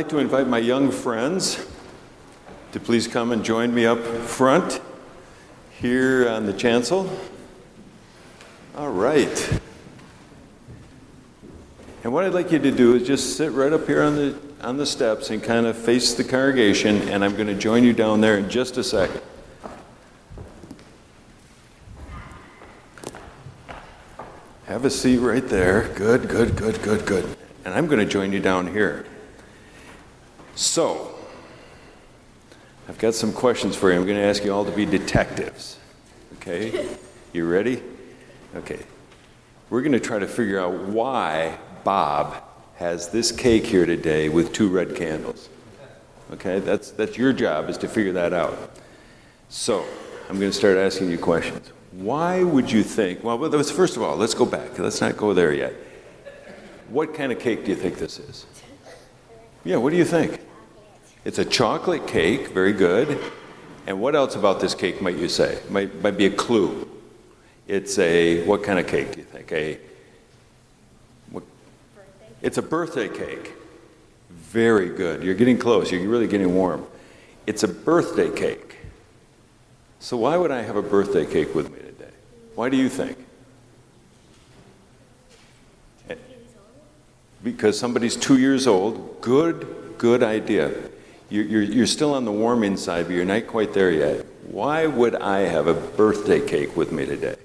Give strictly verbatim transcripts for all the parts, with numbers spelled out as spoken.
like to invite my young friends to please come and join me up front here on the chancel. All right. And what I'd like you to do is just sit right up here on the on the steps and kind of face the congregation, and I'm going to join you down there in just a second. Have a seat right there. Good, good, good, good, good. And I'm going to join you down here. So, I've got some questions for you. I'm going to ask you all to be detectives. Okay? You ready? Okay. We're going to try to figure out why Bob has this cake here today with two red candles. Okay? That's that's your job, is to figure that out. So, I'm going to start asking you questions. Why would you think, well, first of all, let's go back. Let's not go there yet. What kind of cake do you think this is? Yeah, what do you think? It's a chocolate cake, very good. And what else about this cake might you say? Might, might be a clue. It's a, what kind of cake do you think? A, what, it's a birthday cake. Very good. You're getting close. You're really getting warm. It's a birthday cake. So why would I have a birthday cake with me today? Why do you think? Because somebody's two years old. Good, good idea. You're, you're, you're still on the warming side, but you're not quite there yet. Why would I have a birthday cake with me today?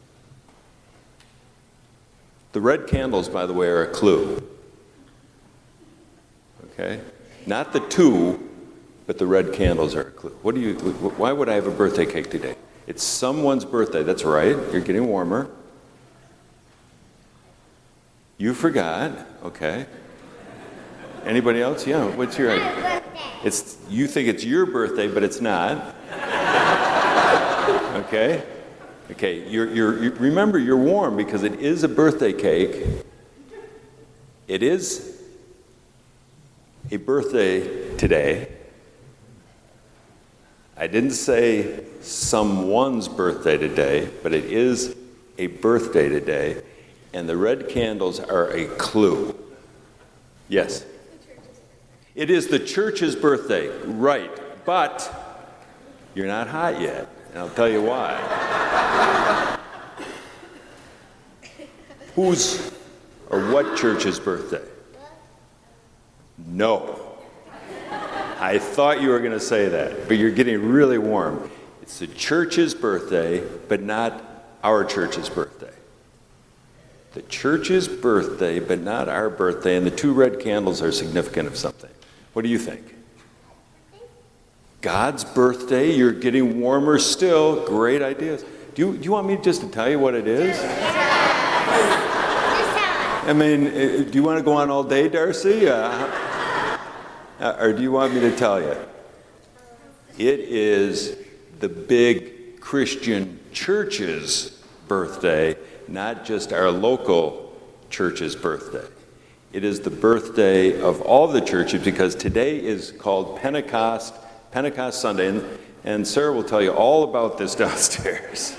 The red candles, by the way, are a clue. Okay? Not the two, but the red candles are a clue. What do you? Why would I have a birthday cake today? It's someone's birthday. That's right. You're getting warmer. You forgot. Okay. Anybody else? Yeah. What's your idea? It's you think it's your birthday, but it's not. Okay. Okay. You're you're you, remember you're warm because it is a birthday cake. It is a birthday today. I didn't say someone's birthday today, but it is a birthday today, and the red candles are a clue. Yes? It is the church's birthday, right, but you're not hot yet, and I'll tell you why. Whose or what church's birthday? No. I thought you were going to say that, but you're getting really warm. It's the church's birthday, but not our church's birthday. The church's birthday, but not our birthday, and the two red candles are significant of something. What do you think? God's birthday, you're getting warmer still. Great ideas. Do you, do you want me just to tell you what it is? I mean, do you want to go on all day, Darcy? Uh, Or do you want me to tell you? It is the big Christian church's birthday, not just our local church's birthday. It is the birthday of all the churches because today is called Pentecost, Pentecost Sunday. And, and Sarah will tell you all about this downstairs.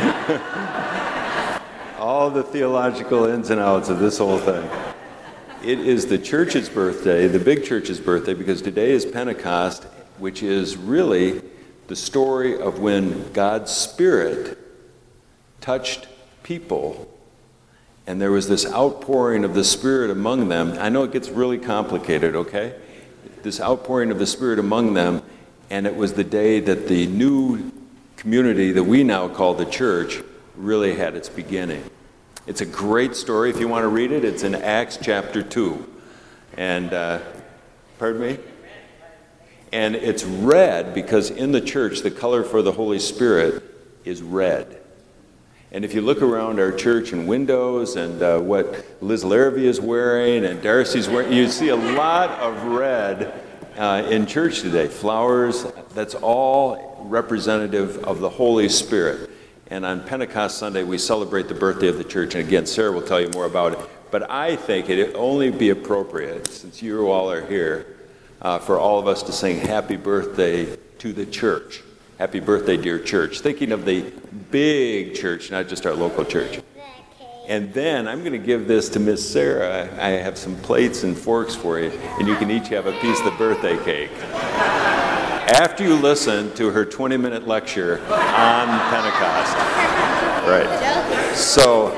All the theological ins and outs of this whole thing. It is the church's birthday, the big church's birthday, because today is Pentecost, which is really the story of when God's Spirit touched people, and there was this outpouring of the Spirit among them. I know it gets really complicated, okay? This outpouring of the Spirit among them, and it was the day that the new community that we now call the church really had its beginning. It's a great story. If you want to read it, it's in Acts chapter two. And, uh, pardon me? And it's red because in the church, the color for the Holy Spirit is red. And if you look around our church and windows and uh, what Liz Larrabee is wearing and Darcy's wearing, you see a lot of red uh, in church today. Flowers, that's all representative of the Holy Spirit. And on Pentecost Sunday, we celebrate the birthday of the church. And again, Sarah will tell you more about it. But I think it would only be appropriate, since you all are here, uh, for all of us to sing happy birthday to the church. Happy birthday, dear church. Thinking of the big church, not just our local church. And then I'm going to give this to Miss Sarah. I have some plates and forks for you, and you can each have a piece of the birthday cake. After you listen to her twenty-minute lecture on Pentecost. Right. So,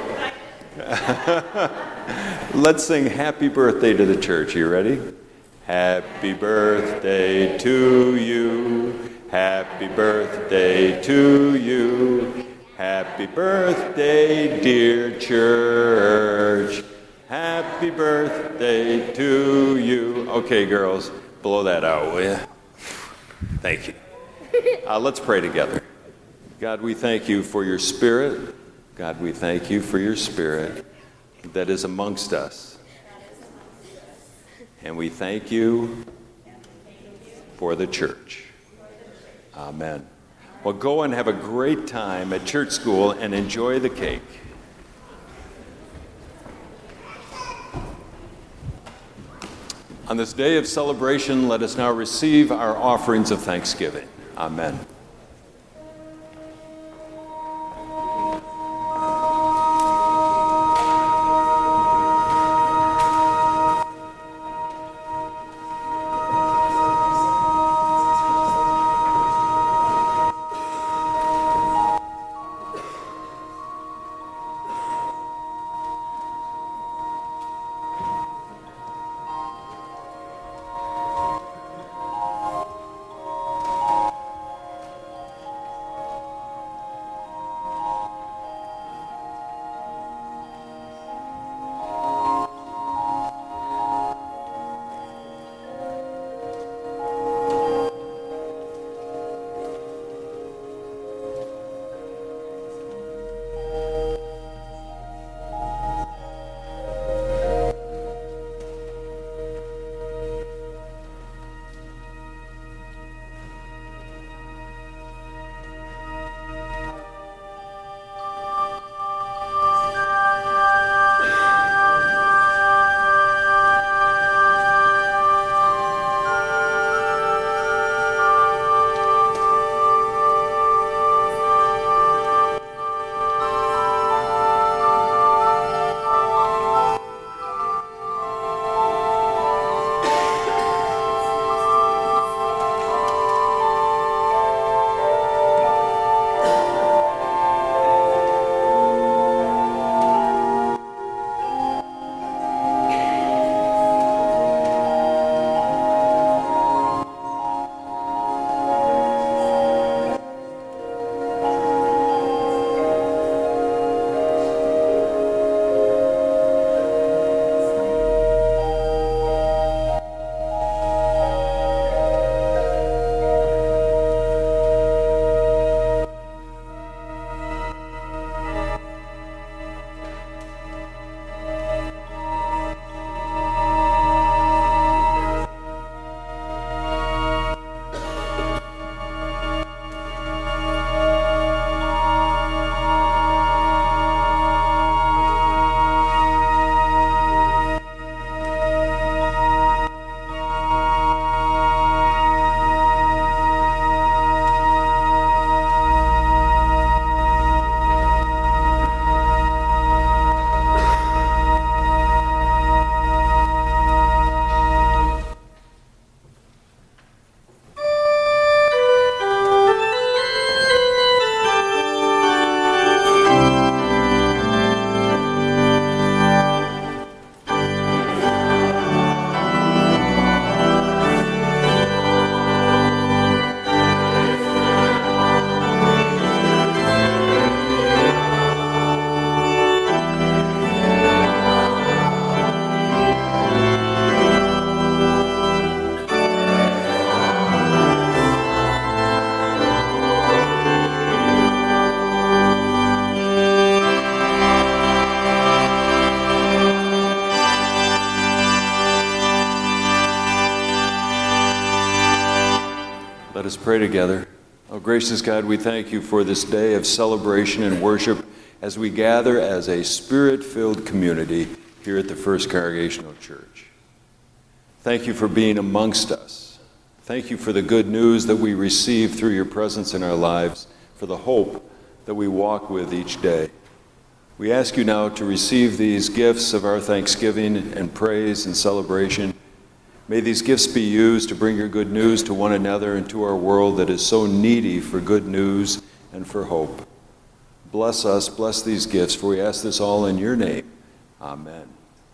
let's sing Happy Birthday to the church. Are you ready? Happy birthday to you. Happy birthday to you. Happy birthday, dear church. Happy birthday to you. Okay, girls, blow that out, will you? Thank you. Uh, let's pray together. God, we thank you for your Spirit. God, we thank you for your Spirit that is amongst us. And we thank you for the church. Amen. Well, go and have a great time at church school and enjoy the cake. On this day of celebration, let us now receive our offerings of thanksgiving. Amen. Let us pray together. Oh, gracious God, we thank you for this day of celebration and worship as we gather as a spirit-filled community here at the First Congregational Church. Thank you for being amongst us. Thank you for the good news that we receive through your presence in our lives, for the hope that we walk with each day. We ask you now to receive these gifts of our thanksgiving and praise and celebration. May these gifts be used to bring your good news to one another and to our world that is so needy for good news and for hope. Bless us, bless these gifts, for we ask this all in your name. Amen.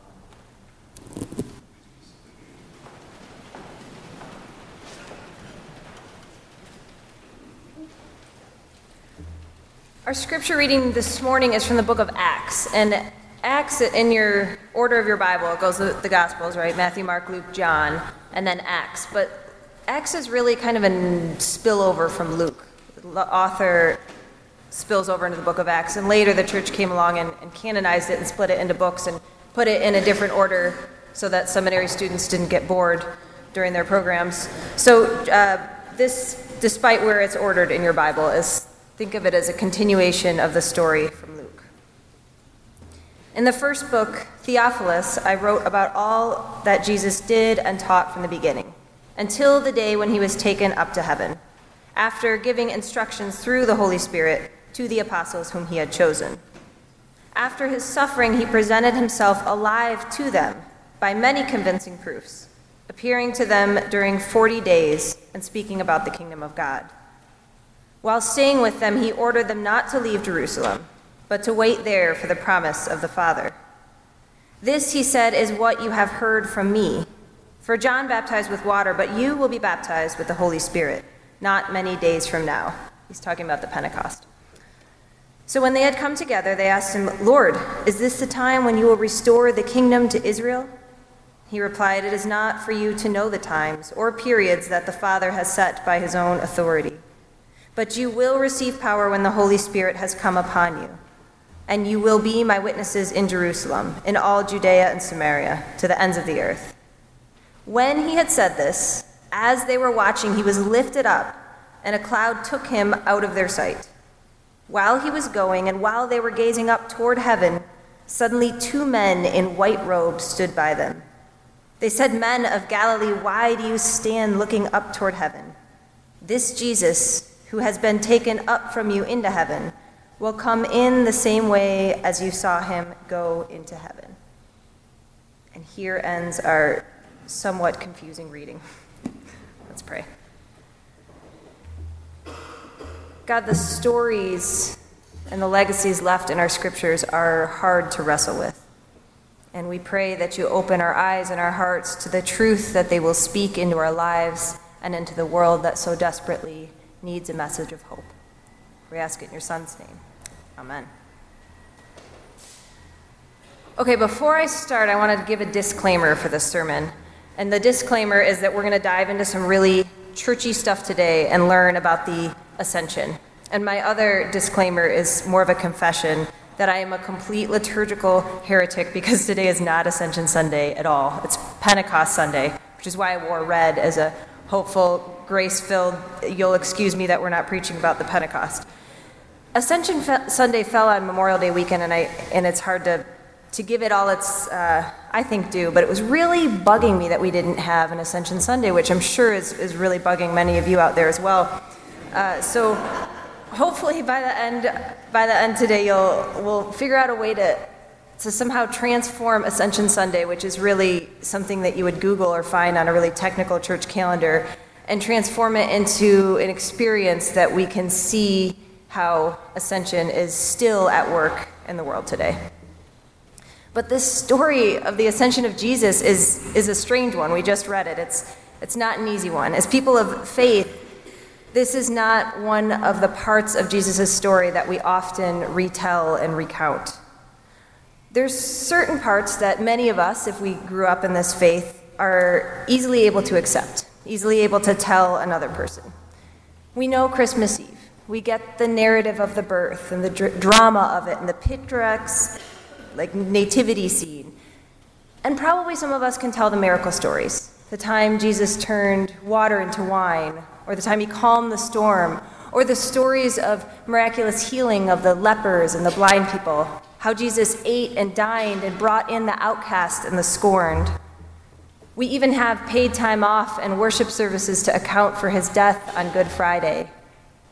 Our scripture reading this morning is from the book of Acts. And Acts, in your order of your Bible, it goes the, the Gospels, right? Matthew, Mark, Luke, John, and then Acts. But Acts is really kind of a spillover from Luke. The author spills over into the book of Acts, and later the church came along and, and canonized it and split it into books and put it in a different order so that seminary students didn't get bored during their programs. So uh, this, despite where it's ordered in your Bible, is think of it as a continuation of the story from Luke. In the first book, Theophilus, I wrote about all that Jesus did and taught from the beginning, until the day when he was taken up to heaven, after giving instructions through the Holy Spirit to the apostles whom he had chosen. After his suffering, he presented himself alive to them by many convincing proofs, appearing to them during forty days and speaking about the kingdom of God. While staying with them, he ordered them not to leave Jerusalem, but to wait there for the promise of the Father. This, he said, is what you have heard from me. For John baptized with water, but you will be baptized with the Holy Spirit, not many days from now. He's talking about the Pentecost. So when they had come together, they asked him, Lord, is this the time when you will restore the kingdom to Israel? He replied, it is not for you to know the times or periods that the Father has set by his own authority. But you will receive power when the Holy Spirit has come upon you, and you will be my witnesses in Jerusalem, in all Judea and Samaria, to the ends of the earth. When he had said this, as they were watching, he was lifted up, and a cloud took him out of their sight. While he was going, and while they were gazing up toward heaven, suddenly two men in white robes stood by them. They said, Men of Galilee, why do you stand looking up toward heaven? This Jesus, who has been taken up from you into heaven, will come in the same way as you saw him go into heaven. And here ends our somewhat confusing reading. Let's pray. God, the stories and the legacies left in our scriptures are hard to wrestle with. And we pray that you open our eyes and our hearts to the truth that they will speak into our lives and into the world that so desperately needs a message of hope. We ask it in your Son's name. Amen. Okay, before I start, I wanted to give a disclaimer for this sermon. And the disclaimer is that we're going to dive into some really churchy stuff today and learn about the ascension. And my other disclaimer is more of a confession that I am a complete liturgical heretic because today is not Ascension Sunday at all. It's Pentecost Sunday, which is why I wore red as a hopeful, grace-filled, you'll excuse me that we're not preaching about the Pentecost. Ascension Fe- Sunday fell on Memorial Day weekend, and I and it's hard to, to give it all its, uh, I think, due, but it was really bugging me that we didn't have an Ascension Sunday, which I'm sure is, is really bugging many of you out there as well. Uh, so hopefully by the end by the end today, you'll we'll figure out a way to to somehow transform Ascension Sunday, which is really something that you would Google or find on a really technical church calendar, and transform it into an experience that we can see how Ascension is still at work in the world today. But this story of the ascension of Jesus is, is a strange one. We just read it. It's, it's not an easy one. As people of faith, this is not one of the parts of Jesus' story that we often retell and recount. There's certain parts that many of us, if we grew up in this faith, are easily able to accept, easily able to tell another person. We know Christmas Eve. We get the narrative of the birth and the dr- drama of it and the picturesque, like, nativity scene. And probably some of us can tell the miracle stories. The time Jesus turned water into wine, or the time he calmed the storm, or the stories of miraculous healing of the lepers and the blind people, how Jesus ate and dined and brought in the outcast and the scorned. We even have paid time off and worship services to account for his death on Good Friday.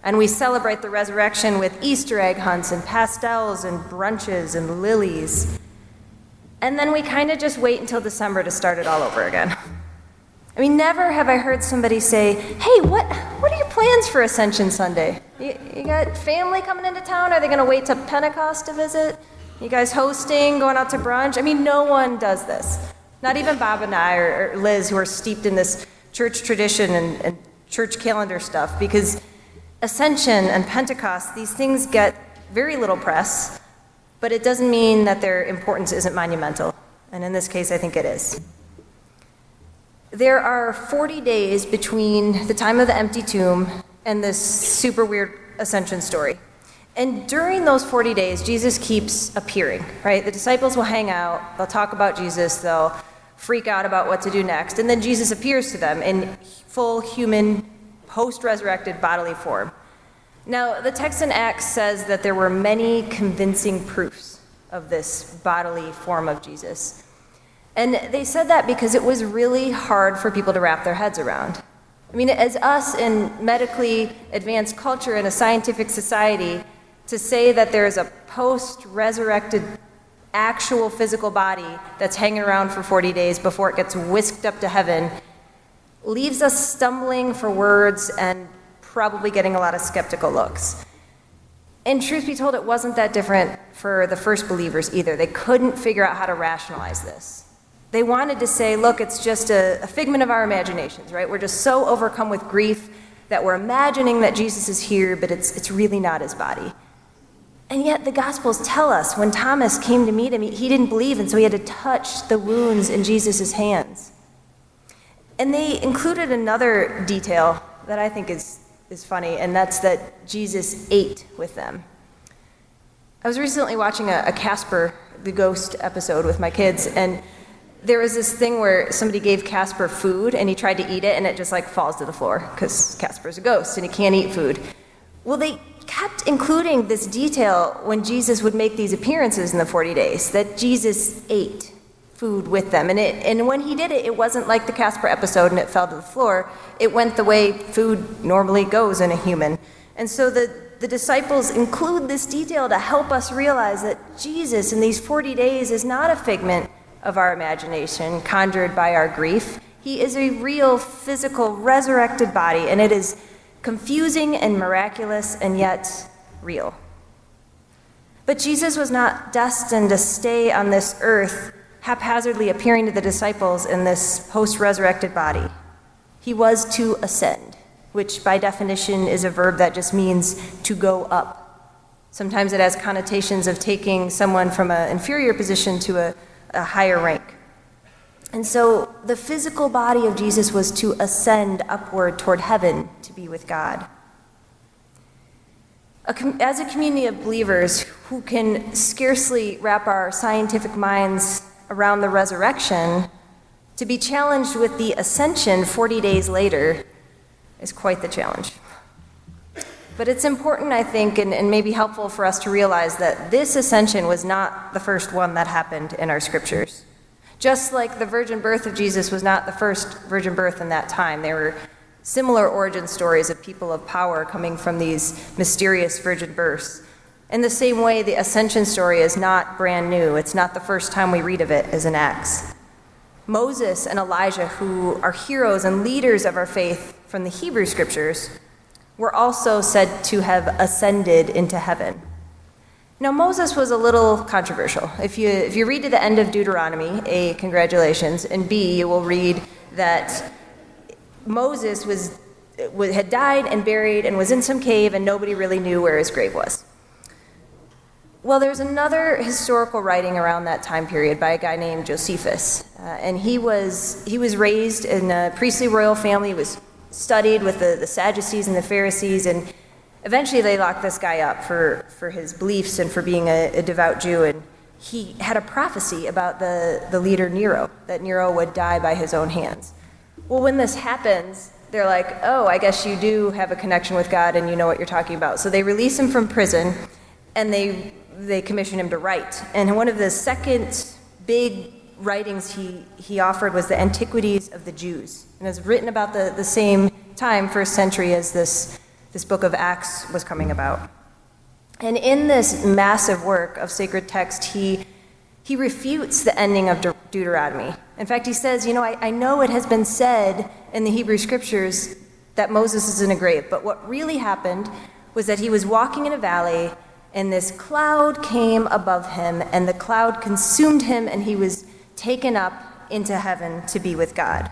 And we celebrate the resurrection with Easter egg hunts and pastels and brunches and lilies. And then we kind of just wait until December to start it all over again. I mean, never have I heard somebody say, hey, what what are your plans for Ascension Sunday? You, you got family coming into town? Are they going to wait till Pentecost to visit? You guys hosting, going out to brunch? I mean, no one does this. Not even Bob and I or, or Liz, who are steeped in this church tradition and, and church calendar stuff, because Ascension and Pentecost, these things get very little press, but it doesn't mean that their importance isn't monumental. And in this case, I think it is. There are forty days between the time of the empty tomb and this super weird ascension story. And during those forty days, Jesus keeps appearing, right? The disciples will hang out, they'll talk about Jesus, they'll freak out about what to do next, and then Jesus appears to them in full human, post-resurrected bodily form. Now, the text in Acts says that there were many convincing proofs of this bodily form of Jesus. And they said that because it was really hard for people to wrap their heads around. I mean, as us in medically advanced culture in a scientific society, to say that there's a post-resurrected actual physical body that's hanging around for forty days before it gets whisked up to heaven leaves us stumbling for words and probably getting a lot of skeptical looks. And truth be told, it wasn't that different for the first believers either. They couldn't figure out how to rationalize this. They wanted to say, look, it's just a, a figment of our imaginations, right? We're just so overcome with grief that we're imagining that Jesus is here, but it's, it's really not his body. And yet the Gospels tell us when Thomas came to meet him, he, he didn't believe, and so he had to touch the wounds in Jesus' hands. And they included another detail that I think is, is funny, and that's that Jesus ate with them. I was recently watching a, a Casper the Ghost episode with my kids, and there was this thing where somebody gave Casper food, and he tried to eat it, and it just like falls to the floor, because Casper's a ghost, and he can't eat food. Well, they kept including this detail when Jesus would make these appearances in the forty days, that Jesus ate food with them. And it, and when he did it, it wasn't like the Casper episode and it fell to the floor. It went the way food normally goes in a human. And so the, the disciples include this detail to help us realize that Jesus in these forty days is not a figment of our imagination conjured by our grief. He is a real physical resurrected body, and it is confusing and miraculous and yet real. But Jesus was not destined to stay on this earth haphazardly appearing to the disciples in this post-resurrected body. He was to ascend, which by definition is a verb that just means to go up. Sometimes it has connotations of taking someone from an inferior position to a, a higher rank. And so the physical body of Jesus was to ascend upward toward heaven to be with God. As a community of believers who can scarcely wrap our scientific minds around the resurrection, to be challenged with the ascension forty days later is quite the challenge. But it's important, I think, and, and maybe helpful for us to realize that this ascension was not the first one that happened in our scriptures. Just like the virgin birth of Jesus was not the first virgin birth in that time. There were similar origin stories of people of power coming from these mysterious virgin births. In the same way, the ascension story is not brand new. It's not the first time we read of it as in Acts. Moses and Elijah, who are heroes and leaders of our faith from the Hebrew scriptures, were also said to have ascended into heaven. Now, Moses was a little controversial. If you, if you read to the end of Deuteronomy, A, congratulations, and B, you will read that Moses was, had died and buried and was in some cave and nobody really knew where his grave was. Well, there's another historical writing around that time period by a guy named Josephus, uh, and he was he was raised in a priestly royal family. He was studied with the, the Sadducees and the Pharisees, and eventually they locked this guy up for, for his beliefs and for being a, a devout Jew, and he had a prophecy about the, the leader Nero, that Nero would die by his own hands. Well, when this happens, they're like, oh, I guess you do have a connection with God and you know what you're talking about. So they release him from prison, and they they commissioned him to write. And one of the second big writings he, he offered was the Antiquities of the Jews. And it was written about the, the same time, first century, as this this book of Acts was coming about. And in this massive work of sacred text, he, he refutes the ending of De- Deuteronomy. In fact, he says, you know, I, I know it has been said in the Hebrew scriptures that Moses is in a grave, but what really happened was that he was walking in a valley, and this cloud came above him, and the cloud consumed him, and he was taken up into heaven to be with God.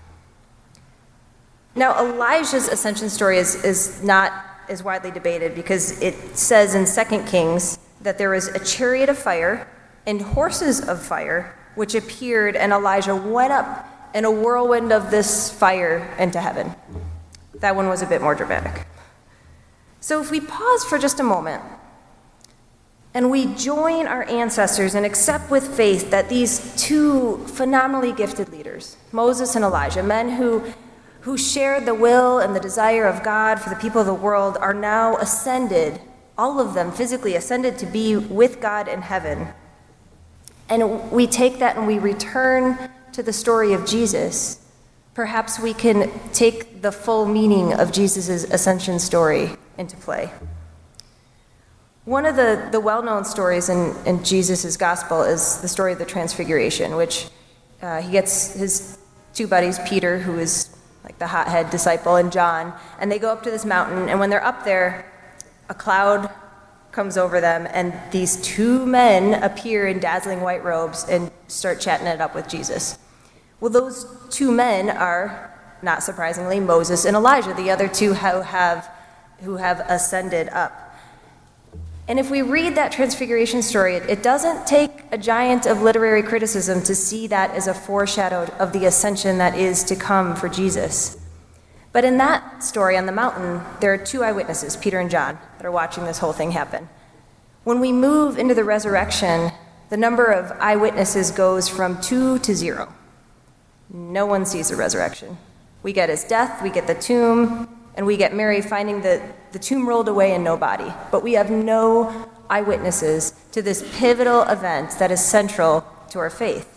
Now, Elijah's ascension story is, is not as widely debated because it says in Second Kings that there was a chariot of fire and horses of fire which appeared, and Elijah went up in a whirlwind of this fire into heaven. That one was a bit more dramatic. So if we pause for just a moment and we join our ancestors and accept with faith that these two phenomenally gifted leaders, Moses and Elijah, men who, who shared the will and the desire of God for the people of the world, are now ascended, all of them physically ascended to be with God in heaven. And we take that and we return to the story of Jesus. Perhaps we can take the full meaning of Jesus' ascension story into play. One of the, the well-known stories in, in Jesus' gospel is the story of the Transfiguration, which uh, he gets his two buddies, Peter, who is like the hothead disciple, and John, and they go up to this mountain, and when they're up there, a cloud comes over them, and these two men appear in dazzling white robes and start chatting it up with Jesus. Well, those two men are, not surprisingly, Moses and Elijah, the other two who have, who have ascended up. And if we read that Transfiguration story, it, it doesn't take a giant of literary criticism to see that as a foreshadow of the ascension that is to come for Jesus. But in that story on the mountain, there are two eyewitnesses, Peter and John, that are watching this whole thing happen. When we move into the resurrection, the number of eyewitnesses goes from two to zero. No one sees the resurrection. We get his death, we get the tomb, and we get Mary finding the, the tomb rolled away and no body. But we have no eyewitnesses to this pivotal event that is central to our faith.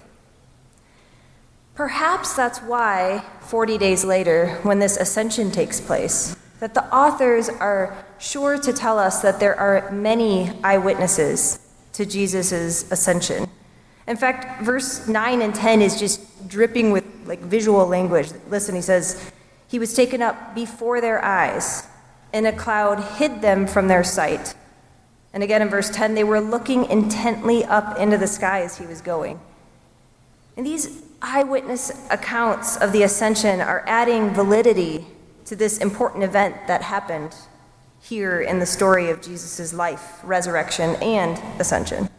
Perhaps that's why, forty days later, when this ascension takes place, that the authors are sure to tell us that there are many eyewitnesses to Jesus' ascension. In fact, verse nine and ten is just dripping with like visual language. Listen, he says, he was taken up before their eyes, and a cloud hid them from their sight. And again in verse ten, they were looking intently up into the sky as he was going. And these eyewitness accounts of the ascension are adding validity to this important event that happened here in the story of Jesus' life, resurrection, and ascension.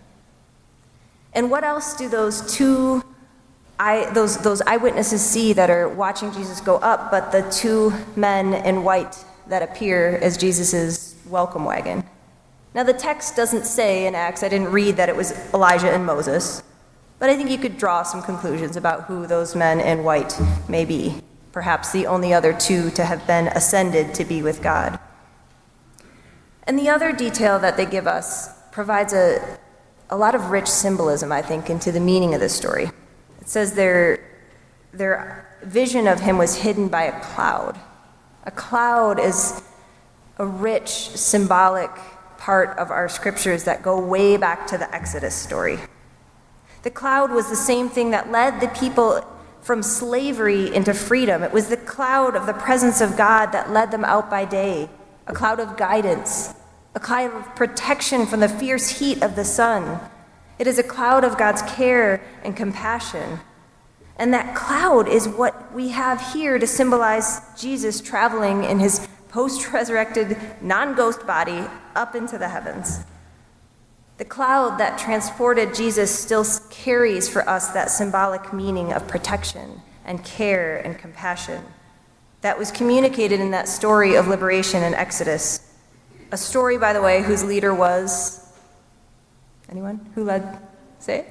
And what else do those two eye, those, those eyewitnesses see that are watching Jesus go up but the two men in white that appear as Jesus' welcome wagon? Now, the text doesn't say in Acts, I didn't read that it was Elijah and Moses, but I think you could draw some conclusions about who those men in white may be, perhaps the only other two to have been ascended to be with God. And the other detail that they give us provides a, a lot of rich symbolism, I think, into the meaning of this story. It says their, their vision of him was hidden by a cloud. A cloud is a rich, symbolic part of our scriptures that go way back to the Exodus story. The cloud was the same thing that led the people from slavery into freedom. It was the cloud of the presence of God that led them out by day, a cloud of guidance, a cloud of protection from the fierce heat of the sun. It is a cloud of God's care and compassion. And that cloud is what we have here to symbolize Jesus traveling in his post-resurrected, non-ghost body up into the heavens. The cloud that transported Jesus still carries for us that symbolic meaning of protection and care and compassion that was communicated in that story of liberation in Exodus. A story, by the way, whose leader was, anyone? Who led, say it?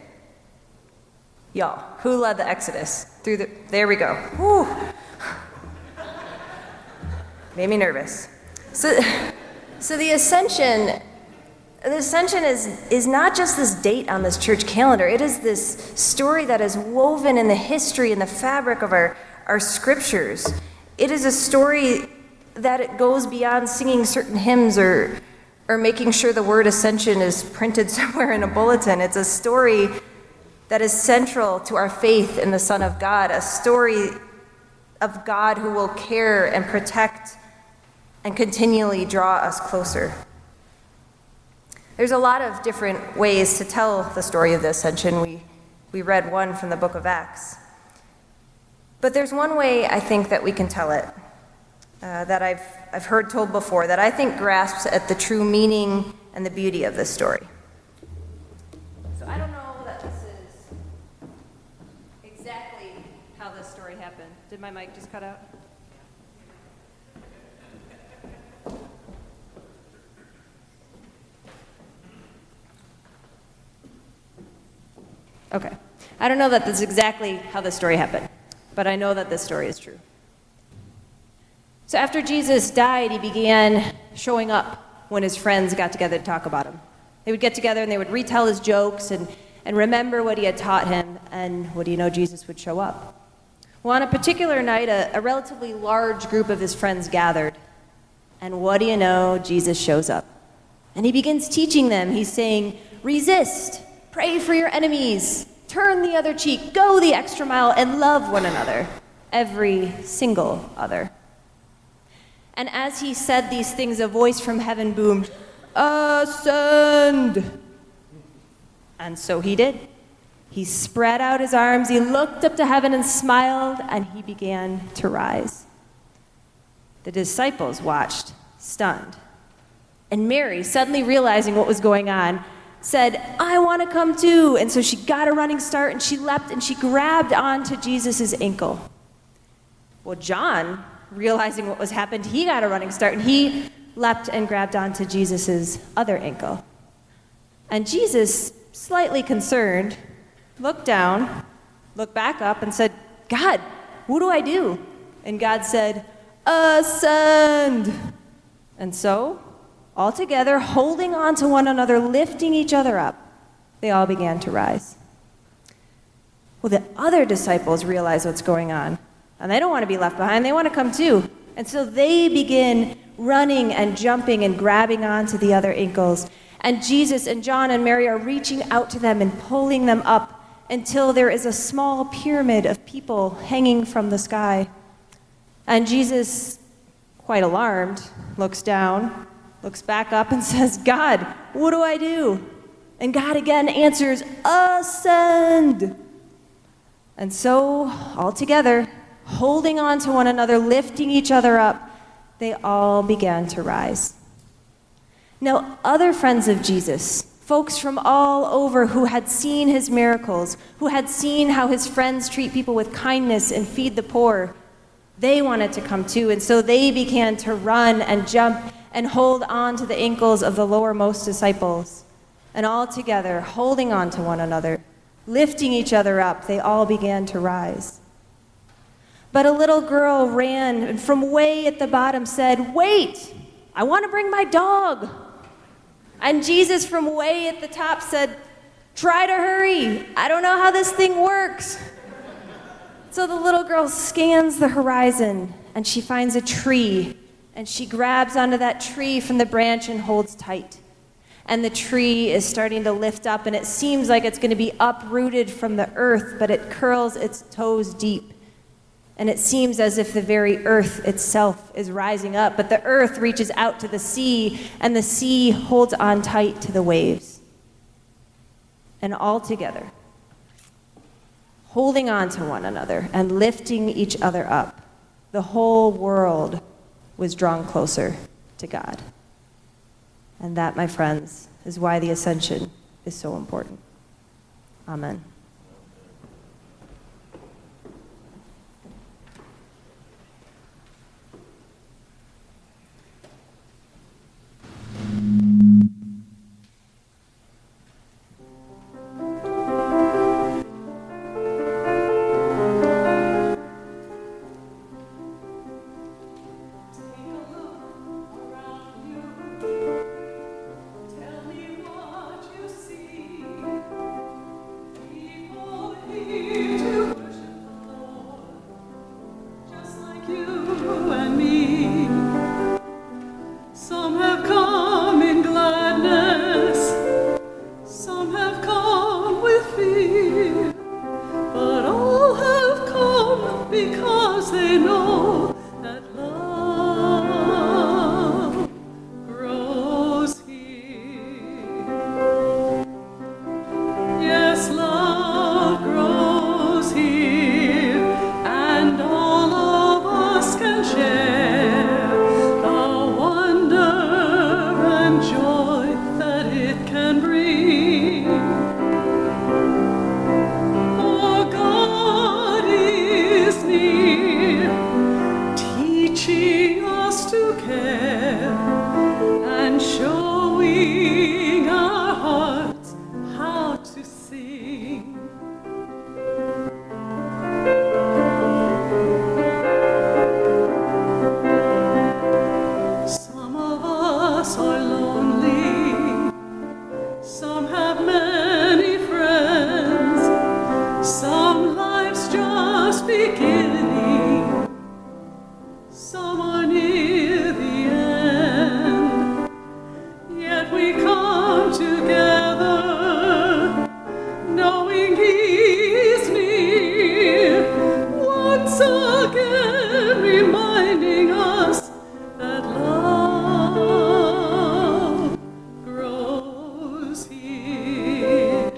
Y'all. Who led the Exodus? Through the, there we go. Whew. Made me nervous. So, so the ascension, the ascension is, is not just this date on this church calendar. It is this story that is woven in the history and the fabric of our, our scriptures. It is a story that it goes beyond singing certain hymns or or making sure the word ascension is printed somewhere in a bulletin. It's a story that is central to our faith in the Son of God, a story of God who will care and protect and continually draw us closer. There's a lot of different ways to tell the story of the ascension. We, we read one from the book of Acts. But there's one way I think that we can tell it, uh, that I've, I've heard told before, that I think grasps at the true meaning and the beauty of this story. So I don't know that this is exactly how this story happened. Did my mic just cut out? Okay. I don't know that this is exactly how this story happened, but I know that this story is true. So after Jesus died, he began showing up when his friends got together to talk about him. They would get together and they would retell his jokes and, and remember what he had taught him, and what do you know, Jesus would show up. Well, on a particular night, a, a relatively large group of his friends gathered, and what do you know, Jesus shows up. And he begins teaching them. He's saying, resist, pray for your enemies, turn the other cheek, go the extra mile, and love one another, every single other. And as he said these things, a voice from heaven boomed, ascend! And so he did. He spread out his arms, he looked up to heaven and smiled, and he began to rise. The disciples watched, stunned. And Mary, suddenly realizing what was going on, said, I want to come too. And so she got a running start, and she leapt, and she grabbed onto Jesus' ankle. Well, John, realizing what was happened, he got a running start, and he leapt and grabbed onto Jesus' other ankle. And Jesus, slightly concerned, looked down, looked back up, and said, God, what do I do? And God said, ascend. And so, all together, holding on to one another, lifting each other up, they all began to rise. Well, the other disciples realize what's going on, and they don't want to be left behind. They want to come too. And so they begin running and jumping and grabbing onto the other ankles. And Jesus and John and Mary are reaching out to them and pulling them up until there is a small pyramid of people hanging from the sky. And Jesus, quite alarmed, looks down, looks back up and says, God, what do I do? And God again answers, ascend. And so, all together, holding on to one another, lifting each other up, they all began to rise. Now, other friends of Jesus, folks from all over who had seen his miracles, who had seen how his friends treat people with kindness and feed the poor, they wanted to come too. And so they began to run and jump and hold on to the ankles of the lowermost disciples. And all together, holding on to one another, lifting each other up, they all began to rise. But a little girl ran and from way at the bottom said, wait, I want to bring my dog. And Jesus from way at the top said, try to hurry. I don't know how this thing works. So the little girl scans the horizon and she finds a tree, and she grabs onto that tree from the branch and holds tight. And the tree is starting to lift up, and it seems like it's going to be uprooted from the earth, but it curls its toes deep. And it seems as if the very earth itself is rising up, but the earth reaches out to the sea, and the sea holds on tight to the waves. And all together, holding on to one another and lifting each other up, the whole world was drawn closer to God. And that, my friends, is why the ascension is so important. Amen. Tell me what you see. showing our hearts how to sing. Some of us are lonely, some have many friends, some life's just beginning, some are near the end. Yet we come together, knowing He's near, once again reminding us that love grows here.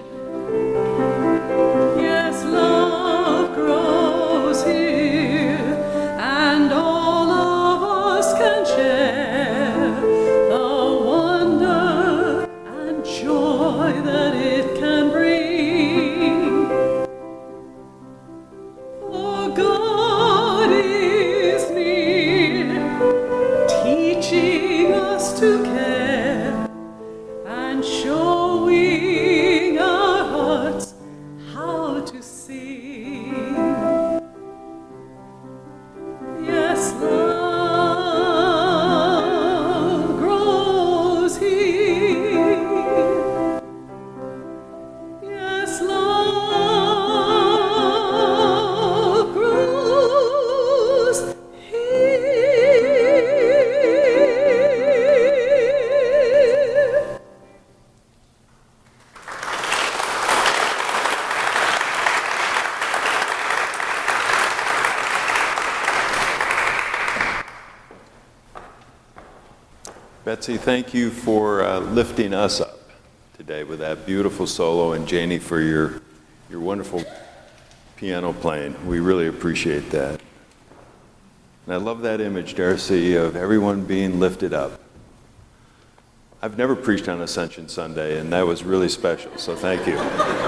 Yes, love grows here, and all of us can share the wonder and joy that it can bring. For God is near, teaching us to care and showing our hearts how to sing. Yes, love grows here. Yes, love grows here. Betsy, thank you for uh, lifting us up today with that beautiful solo, and Janie for your, your wonderful piano playing. We really appreciate that. And I love that image, Darcy, of everyone being lifted up. I've never preached on Ascension Sunday, and that was really special, so thank you.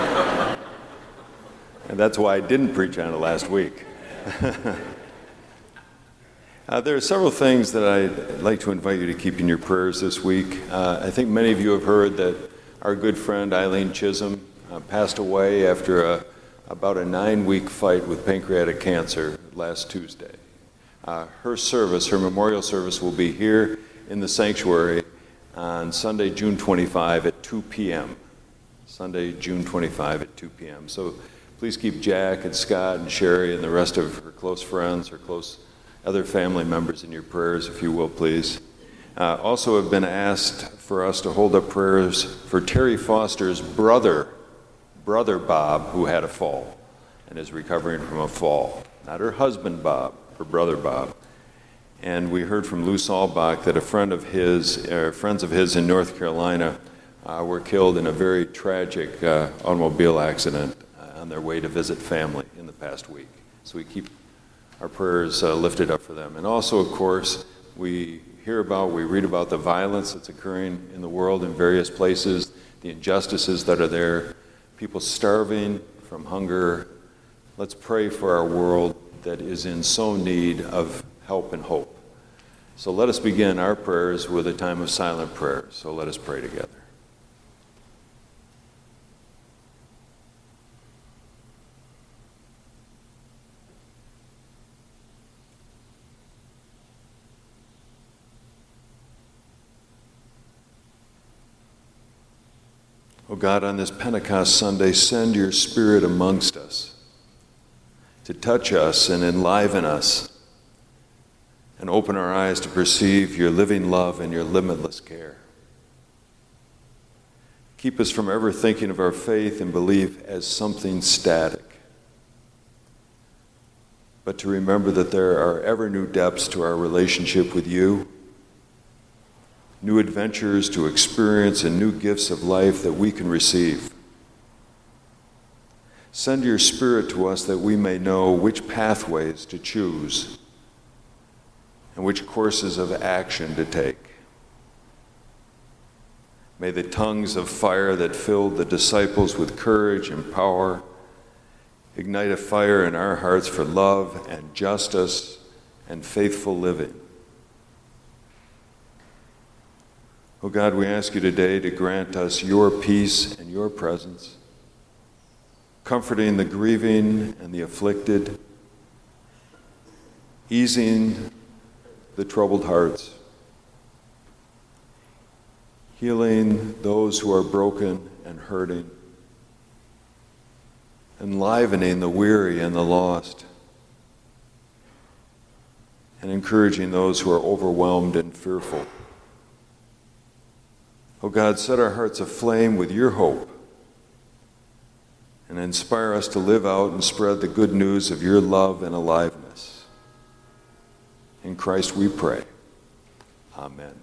And that's why I didn't preach on it last week. Uh, there are several things that I'd like to invite you to keep in your prayers this week. Uh, I think many of you have heard that our good friend Eileen Chisholm uh, passed away after a, about a nine-week fight with pancreatic cancer last Tuesday. Uh, her service, her memorial service, will be here in the sanctuary on Sunday, June twenty-fifth at two p.m. Sunday, June twenty-fifth at two p.m. So please keep Jack and Scott and Sherry and the rest of her close friends, her close other family members in your prayers, if you will, please. Uh, also have been asked for us to hold up prayers for Terry Foster's brother, brother Bob, who had a fall and is recovering from a fall. Not her husband Bob, her brother Bob. And we heard from Lou Salbach that a friend of his, uh, friends of his in North Carolina uh, were killed in a very tragic uh, automobile accident uh, on their way to visit family in the past week. So we keep our prayers uh, lifted up for them. And also, of course, we hear about, we read about the violence that's occurring in the world in various places, the injustices that are there, people starving from hunger. Let's pray for our world that is in so need of help and hope. So let us begin our prayers with a time of silent prayer. So let us pray together. Oh God, on this Pentecost Sunday, send your Spirit amongst us to touch us and enliven us and open our eyes to perceive your living love and your limitless care. Keep us from ever thinking of our faith and belief as something static, but to remember that there are ever new depths to our relationship with you, new adventures to experience, and new gifts of life that we can receive. Send your Spirit to us that we may know which pathways to choose and which courses of action to take. May the tongues of fire that filled the disciples with courage and power ignite a fire in our hearts for love and justice and faithful living. Oh God, we ask you today to grant us your peace and your presence, comforting the grieving and the afflicted, easing the troubled hearts, healing those who are broken and hurting, enlivening the weary and the lost, and encouraging those who are overwhelmed and fearful. Oh God, set our hearts aflame with your hope and inspire us to live out and spread the good news of your love and aliveness. In Christ we pray. Amen.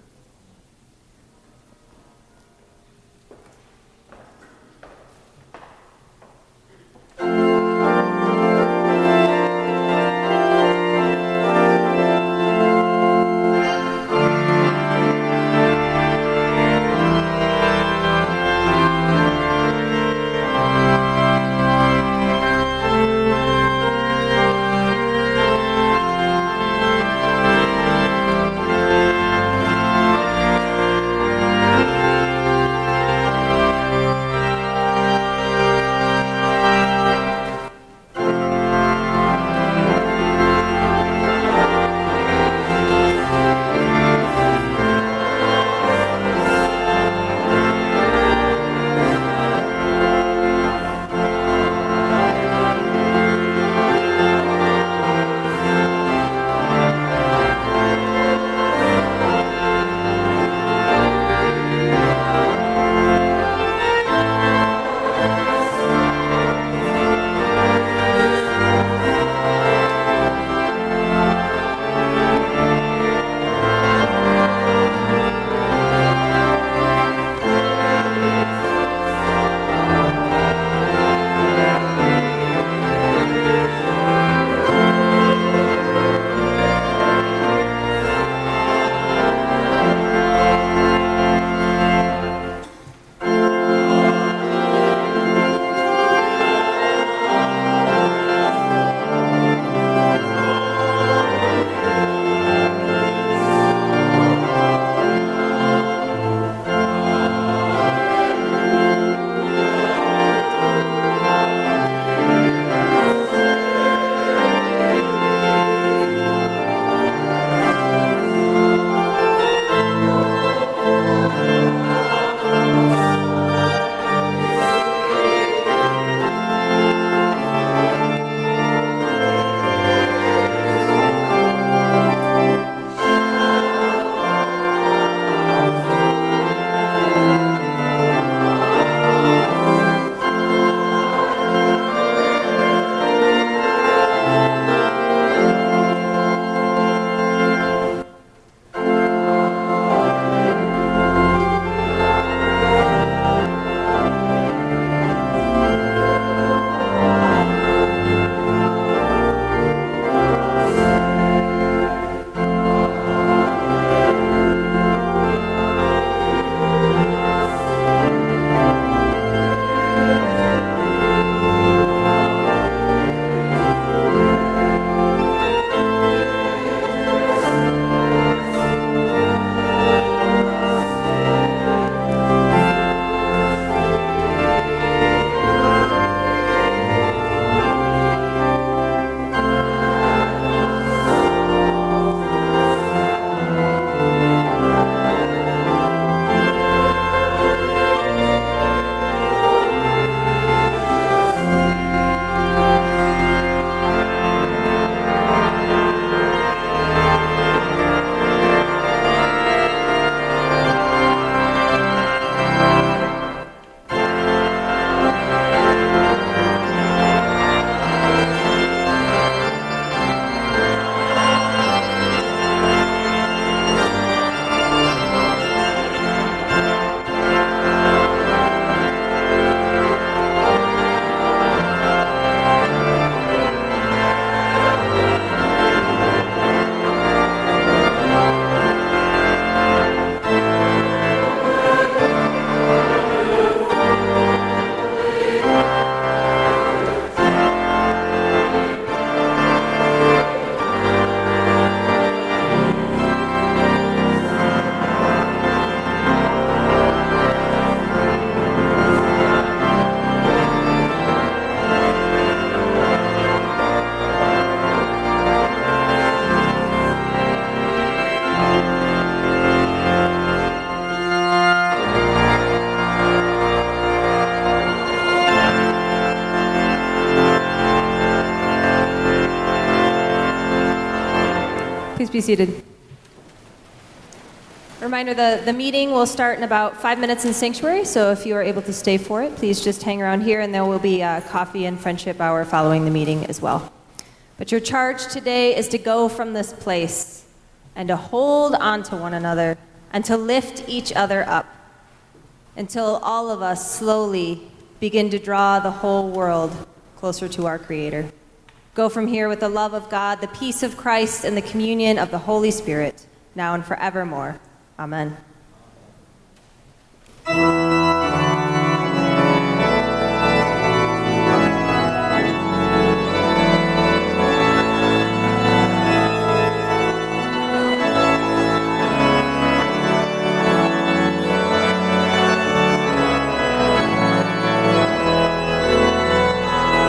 be seated. Reminder, the, the meeting will start in about five minutes in sanctuary, so if you are able to stay for it, please just hang around here, and there will be a coffee and friendship hour following the meeting as well. But your charge today is to go from this place and to hold on to one another and to lift each other up until all of us slowly begin to draw the whole world closer to our Creator. Go from here with the love of God, the peace of Christ, and the communion of the Holy Spirit, now and forevermore. Amen.